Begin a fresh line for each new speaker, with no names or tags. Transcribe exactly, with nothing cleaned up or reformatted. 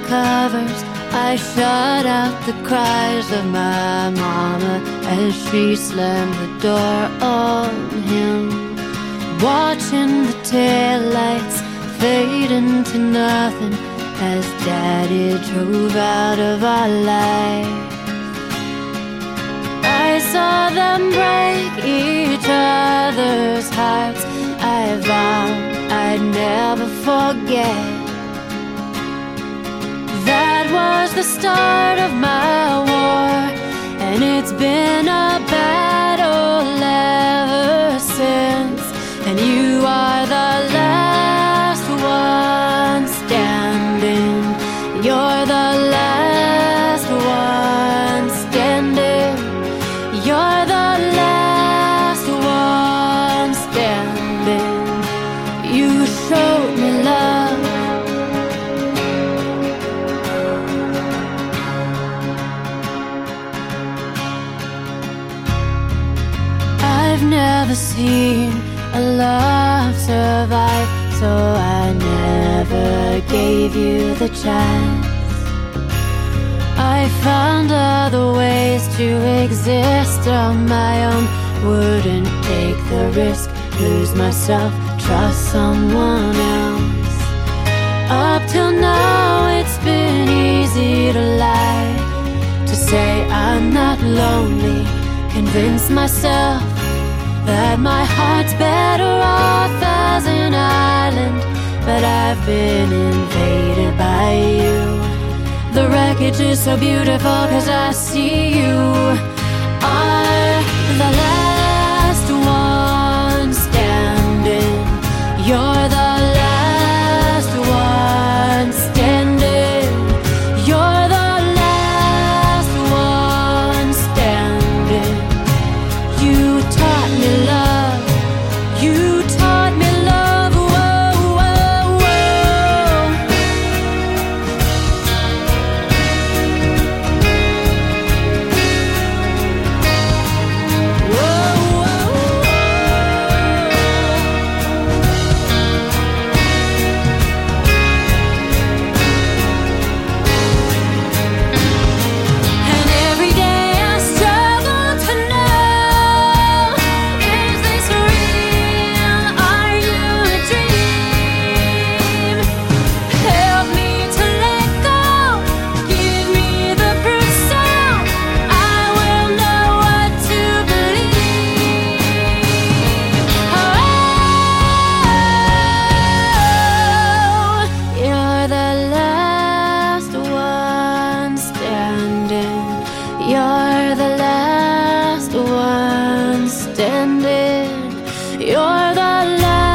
covers, I shut out the cries of my mama as she slammed the door on him. Watching the taillights fade into nothing as Daddy drove out of our life. I saw them break each other's hearts. I vowed I'd never forget. That was the start of my war, and it's been a battle ever since. And you are the last one standing. You're the last one standing. You're the last one standing. You showed me love. I've never seen a love survive, so I never gave you the chance. I found other ways to exist on my own. Wouldn't take the risk, lose myself, trust someone else. Up till now it's been easy to lie, to say I'm not lonely, convince myself that my heart's better off as an island. But I've been invaded by you. The wreckage is so beautiful 'cause I see you are the last one standing. You're the last one standing. You're the last one standing. You taught me love. You taught me love. Whoa, whoa, whoa. Whoa, whoa, and every day I struggle to know, is this real? Are you a dream? Help me to let go. Give me the proof so I will know what to believe. Oh, you're the last one standing. You're the last one standing. You're the last